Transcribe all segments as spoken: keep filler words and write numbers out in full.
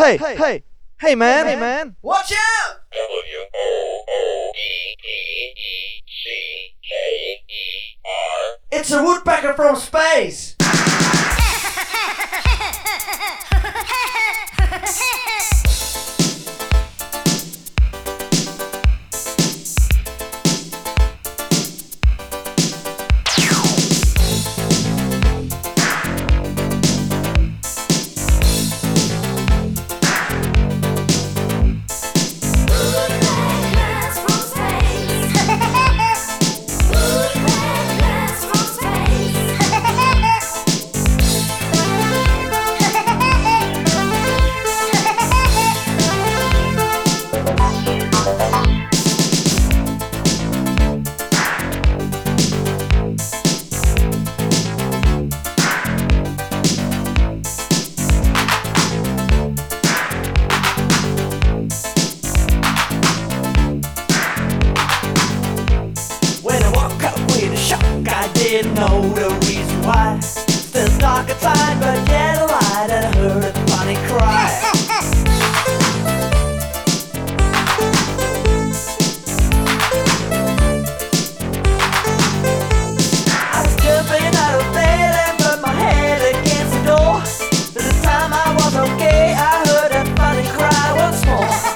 Hey, hey, hey man, hey man, Watch out! W O O E E E C K E R. It's a woodpecker from space! I didn't know the reason why. Still dark outside, but yet a light, and I heard a funny cry. I was jumping out of bed and put my head against the door. By the time I was okay, I heard a funny cry once more.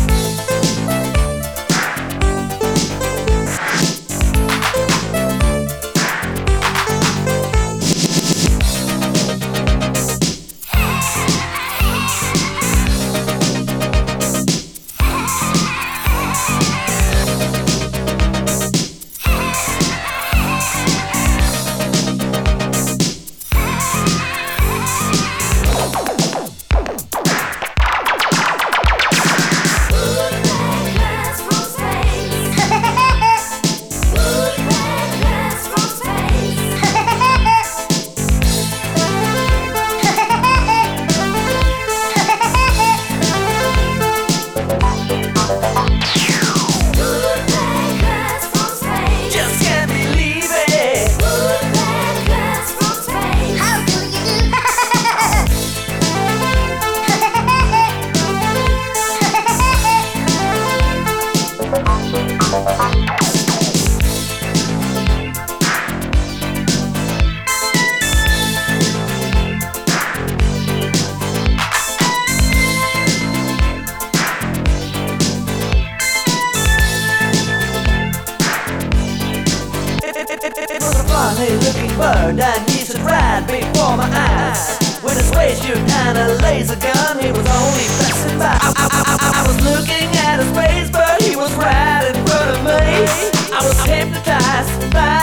Funny looking bird, and he stood right before my eyes. With his waistcoat and a laser gun, he was only passing by. I, I, I, I was looking at his face, but he was right in front of me. I was hypnotized by